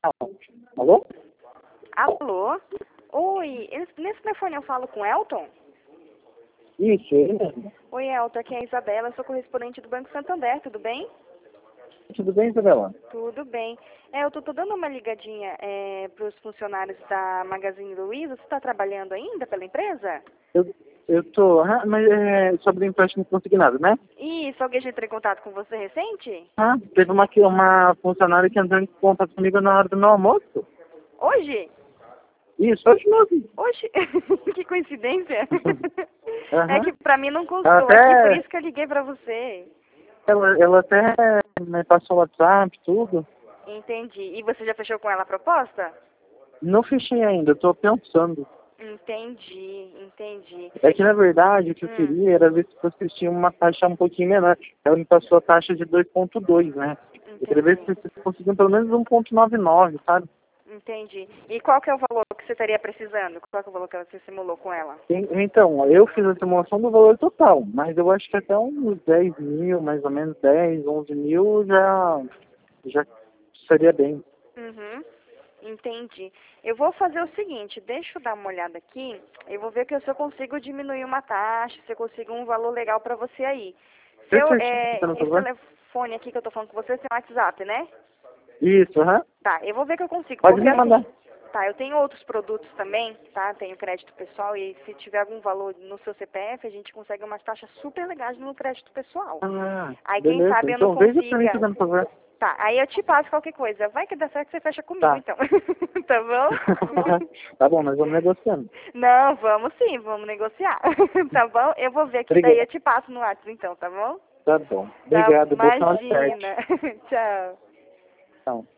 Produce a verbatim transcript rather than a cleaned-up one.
Alô? Alô? Oi, esse- nesse telefone eu falo com Elton? Isso, ele mesmo. Oi, Elton, aqui é a Isabela, eu sou correspondente do Banco Santander, tudo bem? Tudo bem, Isabela? Tudo bem. É, eu tô, tô dando uma ligadinha é, para os funcionários da Magazine Luiza. Você está trabalhando ainda pela empresa? Eu, eu tô... Ah, mas é sobre empréstimo consignado, né? Isso, alguém já entrou em contato com você recente? Ah, teve uma, que- uma funcionária que entrou em contato comigo na hora do meu almoço. Hoje? Isso, hoje mesmo. Hoje? Que coincidência. É Aham. que pra mim não Ela constou aqui, por até... isso que eu liguei pra você. Ela, ela até me passou o WhatsApp, tudo. Entendi. E você já fechou com ela a proposta? Não fechei ainda, eu tô pensando. Entendi, entendi. É que, na verdade, o que eu Hum, queria era ver se vocês tinham uma taxa um pouquinho menor. Ela me passou a taxa de dois ponto dois, né? Eu queria ver se entendi, vocês conseguiam pelo menos um ponto noventa e nove, sabe? entendi. E qual que é o valor que você estaria precisando? Qual que é o valor que você simulou com ela? En- Então, eu fiz a simulação do valor total, mas eu acho que até uns dez mil, mais ou menos dez, onze mil, já, já seria bem. Uhum, entendi. Eu vou fazer o seguinte, deixa eu dar uma olhada aqui, eu vou ver que se eu consigo diminuir uma taxa, se eu consigo um valor legal pra você aí. Se Vê eu, certinho, é, por esse favor. telefone aqui que eu tô falando com você tem WhatsApp, né? Isso, aham. Tá, eu vou ver que eu consigo, Pode porque me mandar. assim, tá, eu tenho outros produtos também, tá? Tenho crédito pessoal e se tiver algum valor no seu C P F, a gente consegue umas taxas super legais no crédito pessoal. Ah, Aí quem beleza. sabe eu não Então, veja pra mim, consiga. por favor. Tá, aí eu te passo qualquer coisa. Vai que dá certo, você fecha comigo Tá. então. Tá bom? Tá bom, nós vamos negociando. Não, vamos sim, vamos negociar. Tá bom? Eu vou ver aqui, daí eu Obrigado. te passo no WhatsApp então, tá bom? Tá bom. Tá, Obrigado. Boa sorte. imagina. Tchau. Tchau.